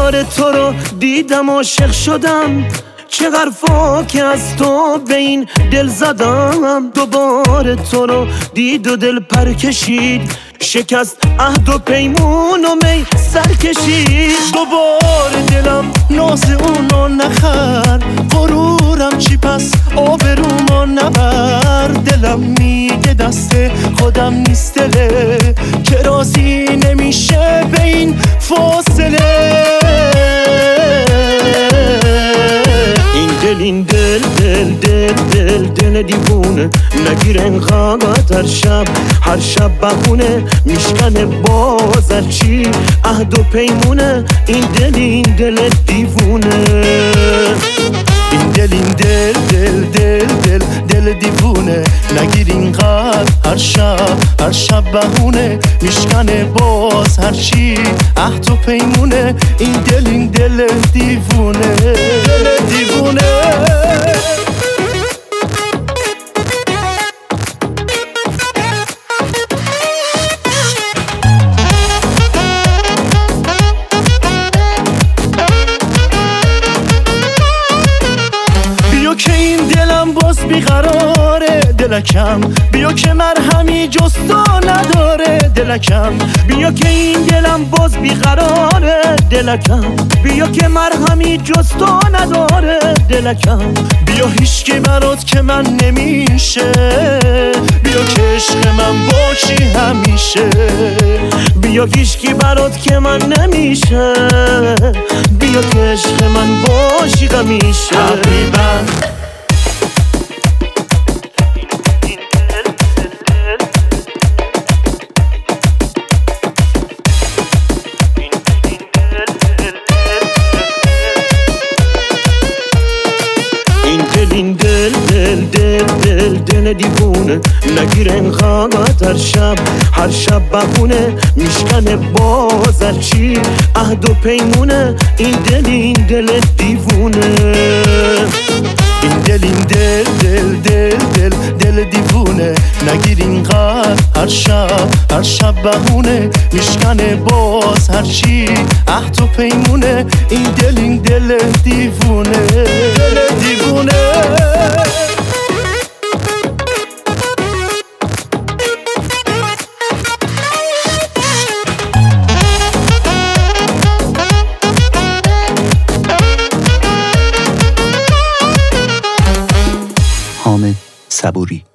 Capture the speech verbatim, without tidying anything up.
دوباره تو رو دیدم عاشق شدم، چه حرفا که از تو به این دل زدم. دوباره تو رو دید و دل پر کشید، شکست عهد و پیمون و می سر کشید. دوباره دلم ناز اونو نخر، غرورم چی پس آبرومو نبر. دلم میگه دست خودم نیست دله، که راضی نمیشه به این فاصله. این دل این دل دل دل دل دل دیوونه، نگیر انقدر هر شب هر شب بخونه، میشکنه باز هرچی عهد و پیمونه. این دل این دل دیوونه، این دل این دل دل دل دل دل دیوونه، نگیر اینقدر هر شب هر شب بهونه، میشکنه باز هرچی عهد و پیمونه. این دل این دل دیوونه، دل دیوونه. بیا که این دلم باز بیقراره دلکم، بیا که مرهمی جز تو نداره دلکم. بیا که این دلم باز بیقراره دلکم، بیا که مرهمی جز تو نداره دلکم. بیا هیچکی برات که من نمیشه، بیا که عشق من باشی همیشه. بیا هیچکی برات که من نمیشه، بیا که عشق من باشی همیشه. حبیبم این دل دل دل دل دل دیوونه، نگیر انقدر هر شب هر شب بخونه، میشکنه باز هرچی عهد و پیمونه. این دل این دل دیوونه، این دل این دل دل دل دل دل دیوونه، نگیر اینقدر هر شب هر شب بهونه، میشکنه باز هرچی عهد و پیمونه. این دل این دل دیوونه، دل دیوونه. حامد صبوری.